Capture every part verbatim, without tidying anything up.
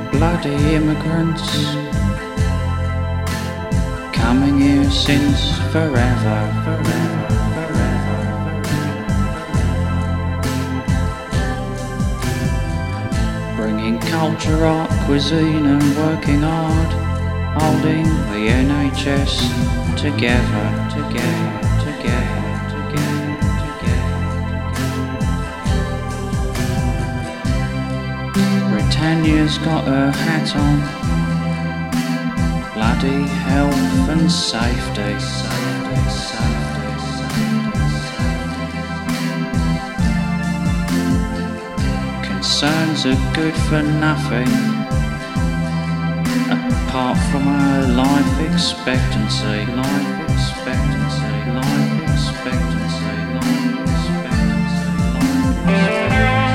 bloody immigrants coming here since forever, forever, forever. Bringing culture, art, cuisine and working hard, holding the N H S together, together, together, together, together. Britannia's got her hat on, bloody health and safety, safety, safety, safety. Concerns are good for nothing, apart from our life expectancy, life expectancy, life expectancy, life expectancy, life expectancy.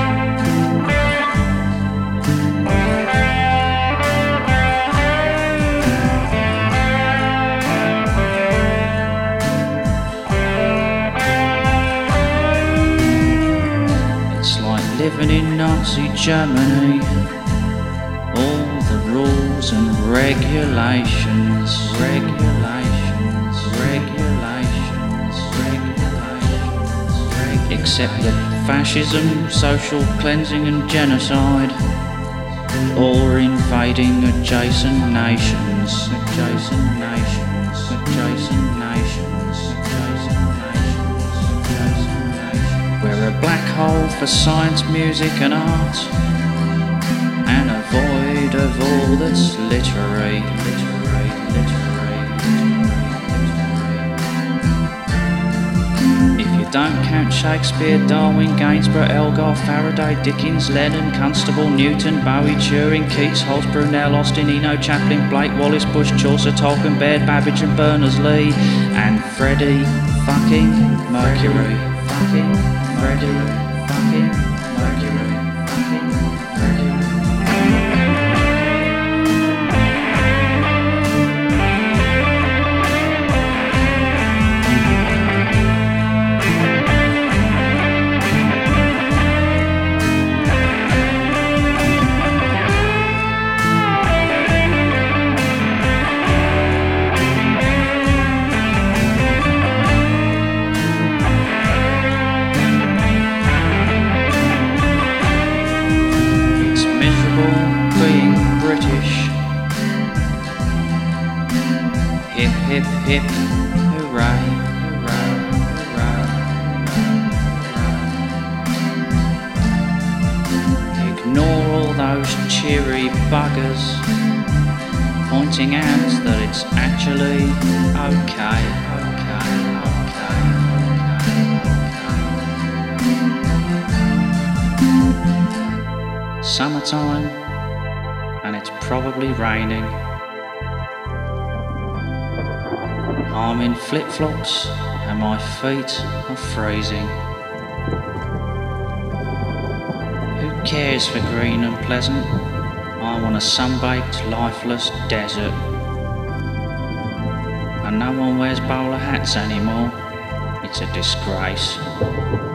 It's like living in Nazi Germany. All the rules and regulations, regulations, regulations, regulations, reg- except that fascism, social cleansing and genocide, or invading adjacent nations, adjacent nations, adjacent nations, adjacent nations, adjacent nations. We're a black hole for science, music and art, and a void of all that's literary, literary, literary, literary. If you don't count Shakespeare, Darwin, Gainsborough, Elgar, Faraday, Dickens, Lennon, Constable, Newton, Bowie, Turing, Keats, Holmes, Brunel, Austin, Eno, Chaplin, Blake, Wallace, Bush, Chaucer, Tolkien, Baird, Babbage and Berners-Lee, and Freddie fucking Mercury, fucking Freddie fucking Mercury, fucking Mercury. Being British. Hip, hip, hip, hooray, hooray, hooray, hooray. Ignore all those cheery buggers pointing out that it's actually okay, okay, okay, okay. Summertime, and it's probably raining. I'm in flip-flops and my feet are freezing. Who cares for green and pleasant? I want a sun-baked, lifeless desert. And no one wears bowler hats anymore. It's a disgrace.